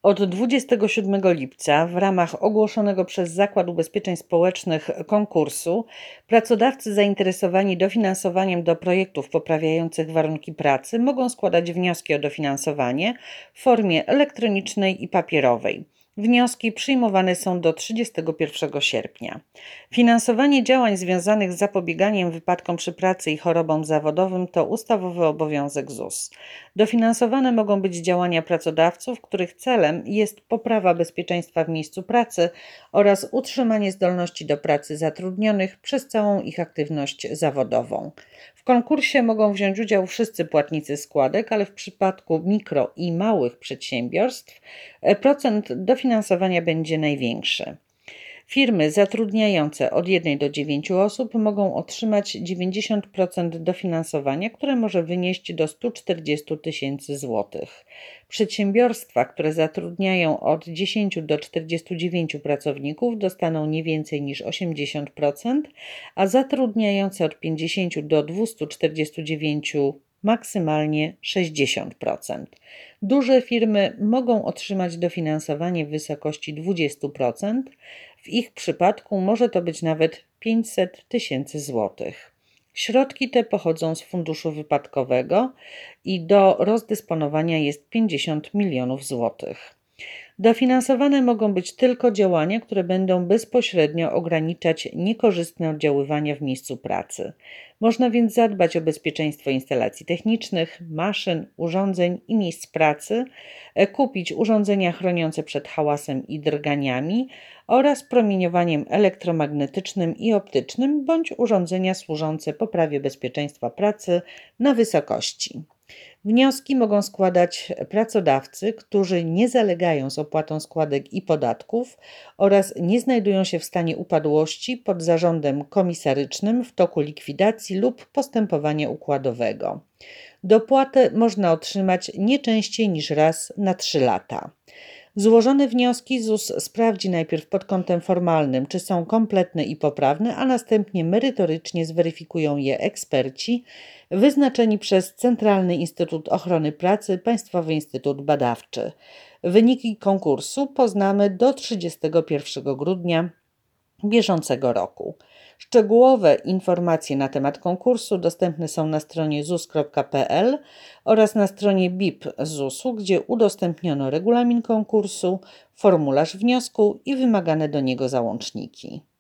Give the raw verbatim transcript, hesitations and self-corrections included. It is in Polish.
Od dwudziestego siódmego lipca w ramach ogłoszonego przez Zakład Ubezpieczeń Społecznych konkursu pracodawcy zainteresowani dofinansowaniem do projektów poprawiających warunki pracy mogą składać wnioski o dofinansowanie w formie elektronicznej i papierowej. Wnioski przyjmowane są do trzydziestego pierwszego sierpnia. Finansowanie działań związanych z zapobieganiem wypadkom przy pracy i chorobom zawodowym to ustawowy obowiązek Z U S. Dofinansowane mogą być działania pracodawców, których celem jest poprawa bezpieczeństwa w miejscu pracy oraz utrzymanie zdolności do pracy zatrudnionych przez całą ich aktywność zawodową. W konkursie mogą wziąć udział wszyscy płatnicy składek, ale w przypadku mikro i małych przedsiębiorstw procent dofinansowania będzie największy. Firmy zatrudniające od jednej do dziewięciu osób mogą otrzymać dziewięćdziesiąt procent dofinansowania, które może wynieść do stu czterdziestu tysięcy złotych. Przedsiębiorstwa, które zatrudniają od dziesięciu do czterdziestu dziewięciu pracowników, dostaną nie więcej niż osiemdziesiąt procent, a zatrudniające od pięćdziesięciu do dwustu czterdziestu dziewięciu maksymalnie sześćdziesiąt procent. Duże firmy mogą otrzymać dofinansowanie w wysokości dwadzieścia procent. W ich przypadku może to być nawet pięćset tysięcy złotych. Środki te pochodzą z funduszu wypadkowego i do rozdysponowania jest pięćdziesiąt milionów złotych. Dofinansowane mogą być tylko działania, które będą bezpośrednio ograniczać niekorzystne oddziaływania w miejscu pracy. Można więc zadbać o bezpieczeństwo instalacji technicznych, maszyn, urządzeń i miejsc pracy, kupić urządzenia chroniące przed hałasem i drganiami oraz promieniowaniem elektromagnetycznym i optycznym bądź urządzenia służące poprawie bezpieczeństwa pracy na wysokości. Wnioski mogą składać pracodawcy, którzy nie zalegają z opłatą składek i podatków oraz nie znajdują się w stanie upadłości pod zarządem komisarycznym w toku likwidacji lub postępowania układowego. Dopłatę można otrzymać nie częściej niż raz na trzy lata. Złożone wnioski Z U S sprawdzi najpierw pod kątem formalnym, czy są kompletne i poprawne, a następnie merytorycznie zweryfikują je eksperci wyznaczeni przez Centralny Instytut Ochrony Pracy, Państwowy Instytut Badawczy. Wyniki konkursu poznamy do trzydziestego pierwszego grudnia bieżącego roku. Szczegółowe informacje na temat konkursu dostępne są na stroniezus kropka pe el oraz na stronie B I P Z U S u, gdzie udostępniono regulamin konkursu, formularz wniosku i wymagane do niego załączniki.